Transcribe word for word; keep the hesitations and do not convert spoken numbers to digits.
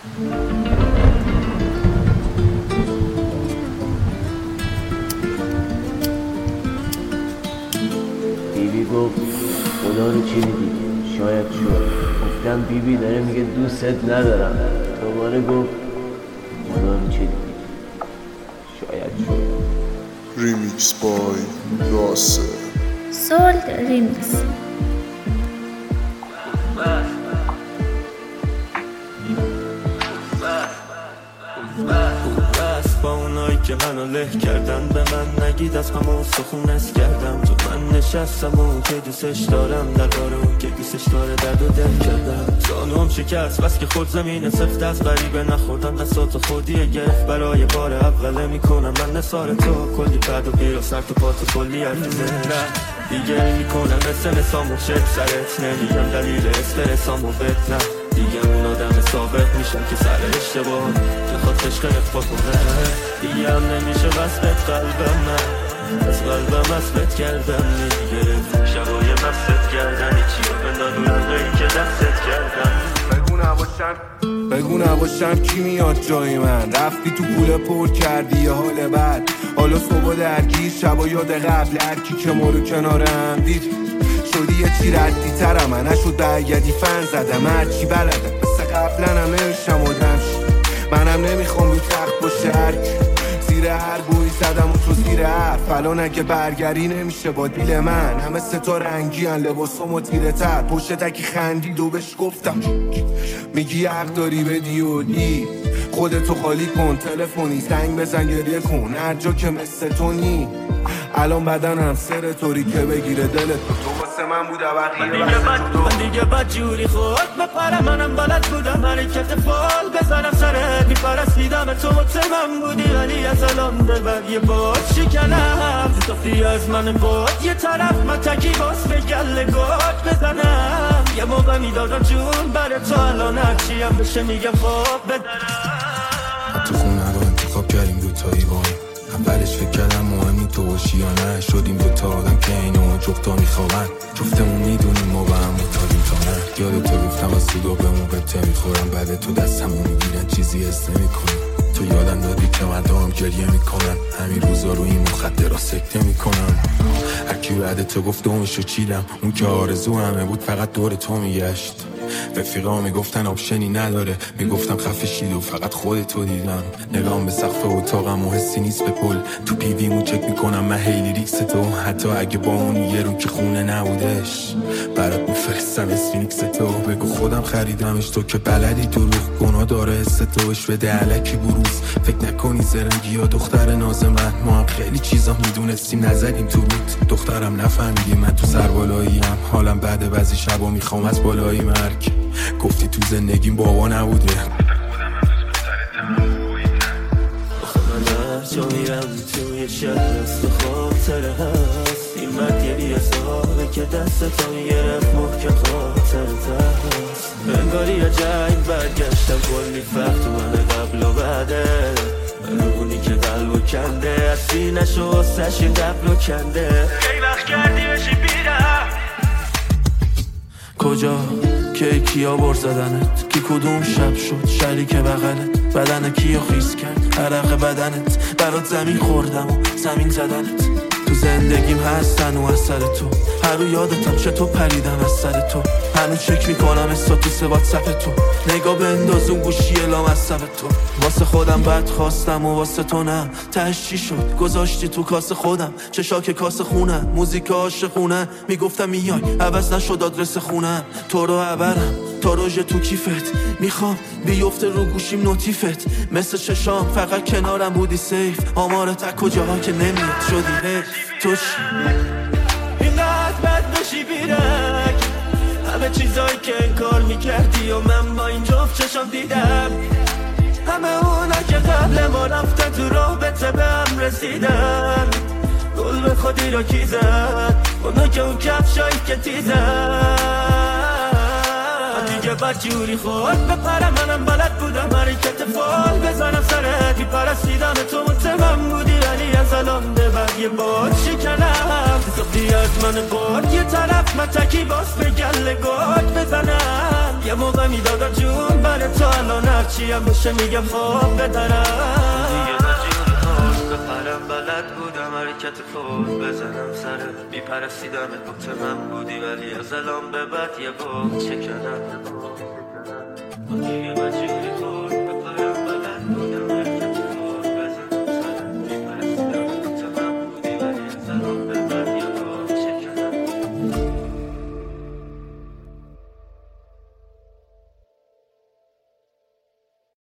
بیبی گفت خدا رو چی دیدی؟ شاید شد. گفتم بیبی داره میگه دوستت ندارم. دوباره گفت خدا رو چی دیدی؟ شاید شد. ریمیکس بای راسه سولد ریمیکس. با اونایی که منو له کردن به من نگید از همون سخون اس کردم. تو من نشستم و اون که دوستش دارم در بار اون که دوستش داره درد و دل کردم. زانوم شکست بس که خود زمین سفت از غریبه نخوردم قصات خودیه گرفت برای بار اوله میکنم من نثار تو کلی بعد و بیر و سر تو پات و کلی حرف زنده دیگه میکنم مثل نسامو شد سرت نمیگم دلیل استرسامو بد نه دیگه اون آدم ثابت میشم که سر اشتباه که خود عشق اخفا کنه دیگه هم نمیشه وصلت قلبم من از قلبم وصلت کردم میگرفت شبای وصلت کردن چی رو بندان روی که دستت کردم. بگو نباشم بگو نباشم کی میاد جای من رفتی تو پول پر کردی یه حال بد حالا صبح درگیر شبا یاد قبل هرکی که ما رو کنارم دید شدی یه چی ردی ترم من نشد برگردی فن زدم هرچی بلدم مثل قبلن هم نمیشم آدم منم نمیخوام رو تخت باشه هرکی زیر هر گوی زدم و تو زیر حرف الان اگه برگری نمیشه با دیل من همه ستا رنگی هن لباسم و تیره تر پشت تکی خندید و بهش گفتم میگی حق داری بدی و دی خودتو خالی کن تلفنی زنگ بزن گریه کن هر جا که مثل تو نی الان بدنم سر طوری که بگیره دلت تو واسه من بوده بقیه من دیگه بد جوری خود بپرم منم بلد بودم حرکت فال بزنم سرت میپرستیدم تو مطمئن بودی ولی از الان به بعد یه باد شکنم ساختی از من بود یه طرف من تکی باز به گله گاد بزنم یه موقع میدادم جون بره تو الان هرچی هم بشه میگم خواب بدنم تو خونه رو انتخاب کردیم دوتایی با اولش فکر کردم مهمی تو باشی یا نه شدیم دوتا آدم که اینو جفتا میخوابن جفتمون میدونیم ما با هم متادیم تا نه یاد تو گفتم از تو دوبمون قبطه میخورم بعد تو دستمون میگیرن چیزی حس نمیکنم تو یادم دادی که مردم گریه میکنن همین روزا رو این مخدرها سکته میکنن هرکی بعد تو گفت دومشو چیدم اون که آرزو همه بود فقط دور تو میگشت رفیقا میگفتن آپشنی نداره میگفتم خفه شید و فقط خودتو دیدم نگام به سقف اتاقم و حسی نیست به پل تو پیویمو چک میکنم من هیلی ریکس تو حتی اگه با اون یه رو که خونه نبودش برات میفرستم اسفینیکس تو بگو خودم خریدمش تو که بلدی دروغ گناه داره حس توش بده علکی بروز فکر نکنی زرنگی یا دختر ناز من ما هم خیلی چیزا میدونستیم نزدیم تو رود دخترم نفهمیدی من تو سربالاییم حالم بعد بعضی شبا میخوام از بالایی مرگ گفتی تو زندگیم بابا نبوده آخه من هر جا میرم توی شهر است و خاطره هست این مرد یه بیاساره که دست تا میگرفت محکم خاطرت هست انگاری یه جنگ برگشتم کلی فرق تو من قبل و بعده اونی که قلبو کنده از سینه‌شو واسش این قبلو کنده خیلی وقت کردی بشی بیرم کجا که کیا بر زدنت کی کدوم شب شد شریک بغلت بدن کیو خیس کرد عرق بدنت برات زمین خوردم و زمین زدنت تو زندگیم هستن و از سر تو هر رو یادتم چطور پریدم از سر تو هنو چک میکنم استاتوس واتساپ تو نگاه بنداز اون گوشی لام از سب تو واسه خودم بد خواستم و واسه تو نه تهش چی شد گذاشتی تو کاسه خودم چشاک کاسه خونه موزیک عاشقونه میگفتم میای عوض نشد آدرس خونه تو رو عبرم تا روژه تو کیفت میخوام بیفته رو گوشیم نوتیفت مثل چشام فقط کنارم بودی سیف آمارت از کجاها که نمیاد شدی هی تو چی اینقدر بد بشی بیرک همه چیزایی که انکار میکردی و من با این جفت چشم دیدم همه اونا که قبل ما رفتن تو رابطه به هم رسیدن گل به خودی رو کی زد اونا که اون کفشایی که تیزن دیگه بد جوری خود بپرم منم بلد بودم حرکت فال بزنم سرت بیپرستیدم تو مطمئن بودی ولی از الان به بعد یه باد شکنم ساختی از من بود یه طرف من تکی باز به گله گاد بزنم یه موقع میدادم جون برای تو الان هرچی هرچی هم بشه میگم خواب بدارم دیگه نجوری خواست بپرم بلد بودم حرکت فوت بزنم سرم میپرسیدم گفت من بودی ولی از الان به بعد یه بود چکنم دیگه